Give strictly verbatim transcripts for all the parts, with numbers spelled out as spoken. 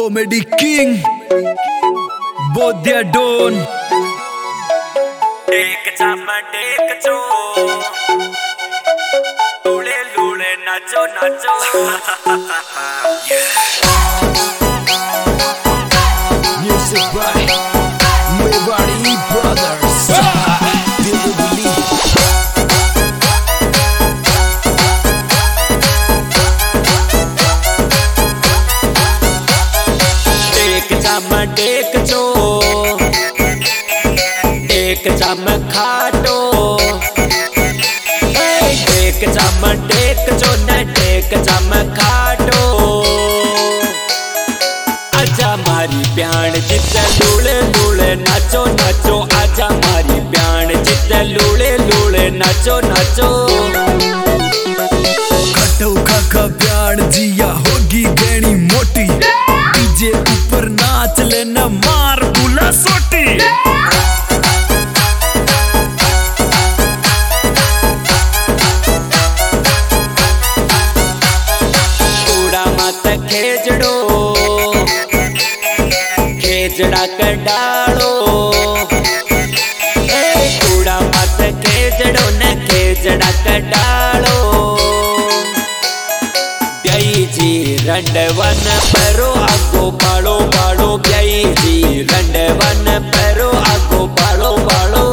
comedy king Bodhiya done एक चामा टेक चो लूले लूले नाचो नाचो म्यूजिक बाय मेवाड़ी ब्रदर्स एक चामा टेक चो एक चाम खाटो एक चाम टेक चो न टेक चाम खाटो आजा मारी प्याण जित लूले लूले नाचो नाचो आजा मारी प्याण जित लूले लूले नाचो नाचो खटो खाखा प्याण जिया होगी गहनी मोटी डीजे ऊपर नाच लेना मार बुला सोटी खेजड़ो खेजड़ा कर डालो कूड़ा मत खेजड़ो न खेजड़ा कर डालो ब्याई जी रंडवन परो आगो बाड़ो बाड़ो ब्याई जी रंडवन परो आगो बाड़ो बाड़ो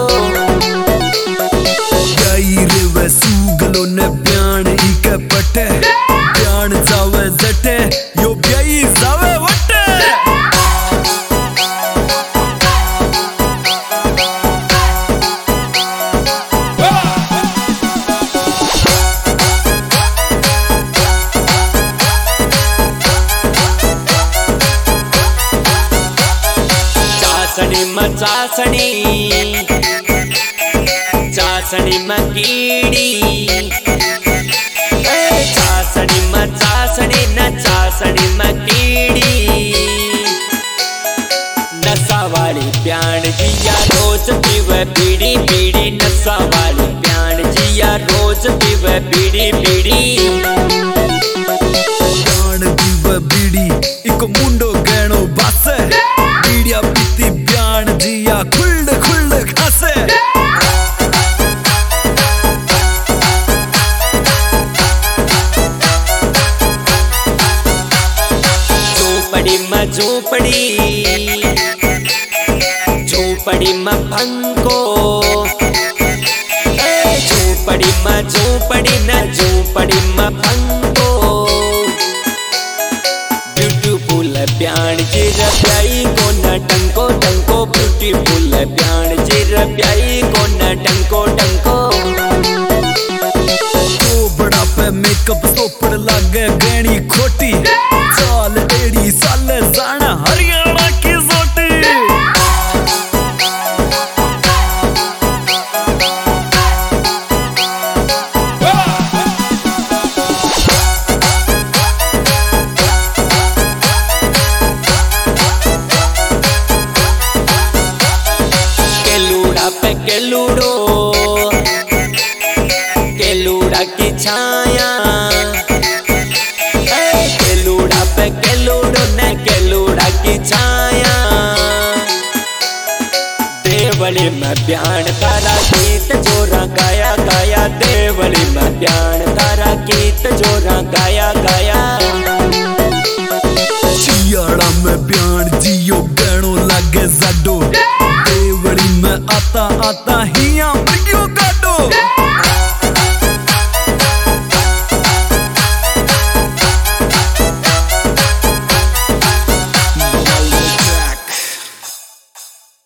ब्याई रे वसूगलो न ब्याण इके पटे ब्याण जावे जटे यो ब्याई जावे वटे चासनी म चासनी चासनी म कीड़ी चासनी म चासनी न चासनी म कीड़ी नशा वाली प्याण जिया रोज पीवे बीड़ी बीड़ी नशा वाली प्याण जिया रोज पीवे बीड़ी बीड़ी प्याण पीवे बीड़ी इको मुंडो गहनो बासे बीड़िया पीती प्याण जिया खुल्ड खुल्ड खासे झोपड़ी म झोपड़ी झोपड़ी म पंको झोपड़ी म झोपड़ी न झोपड़ी म पंको ब्यूटीफुल प्याण जिर प्याई को न टंको टंको ब्यूटीफुल प्याण जिर प्याई को न टंको टंको तो बड़ा पे मेकअप सोपड़ लागे गहनी खोटी साल एड़ी साल जाना हरियाणा की सोटी केलूड़ा पे केलूड़ो केलूड़ा की छाया केलूड़ा पे केलूड़ो न केलूड़ा की छाया देवली में प्याण तारा गीत जोरा गाया गाया देवली में प्याण तारा गीत जोरा गाया गाया सियाड़ा में प्याण जियो गहनो लागे जाडो देवली में आता आता हिया